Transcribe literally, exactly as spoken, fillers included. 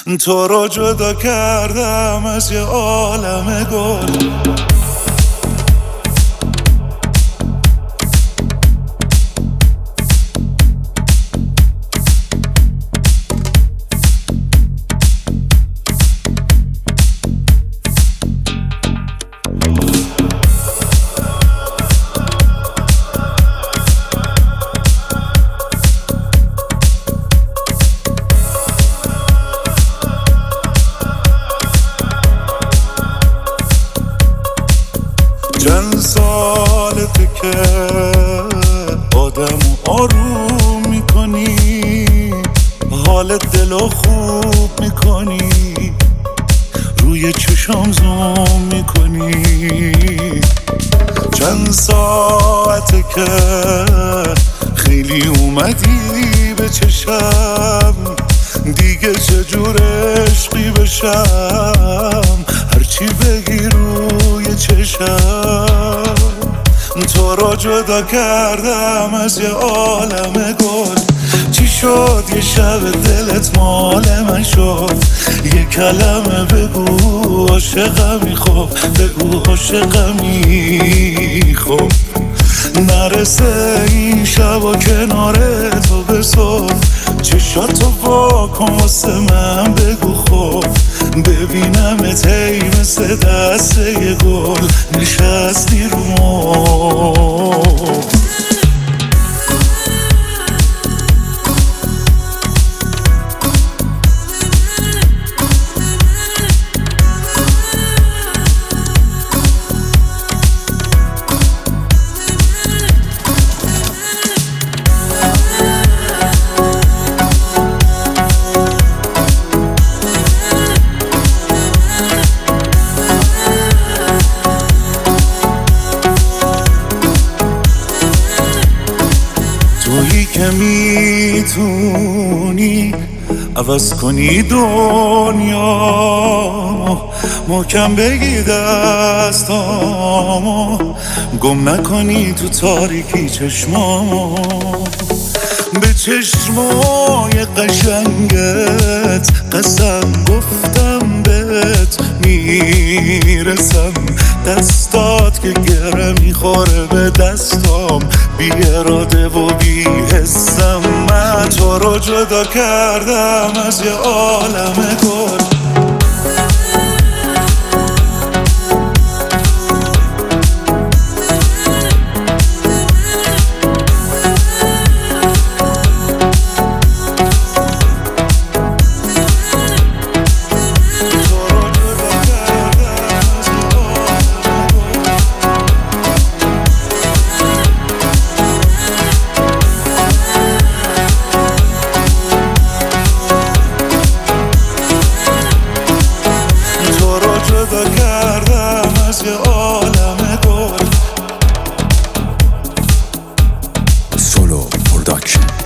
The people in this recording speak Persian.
تو رو جدا کردم از یه عالم گل. چند سالته که آدم آروم میکنی، حال دلو خوب میکنی، روی چشام زوم میکنی. چند ساعته که خیلی اومدی به چشم، دیگه چجور عشقی بشم، هرچی بگی روی چشم. تو را جدا کردم از یه عالم گل. چی شد یه شب دلت مال من شد؟ یه کلمه بگو عاشقمی، خب بگو عاشقمی، خب نرسه این شب و کنار تو به صبح. چشاتو وا کن واسه من بگو خب، ببینمت هی مثل دسته یه گل نشستی رو مبل. تویی که میتونی عوض کنی دنیا، محکم بگی دستامو، گم نکنی تو تاریکی چشمامو. به چشمای قشنگت قسم گفتم بهت میرسم، دستات که گره میخوره به دستام، بی اراده و بی حسم. من تو رو جدا کردم از یه عالم گل. جدا کردم از یه عالم گل. سولو پروداکشن.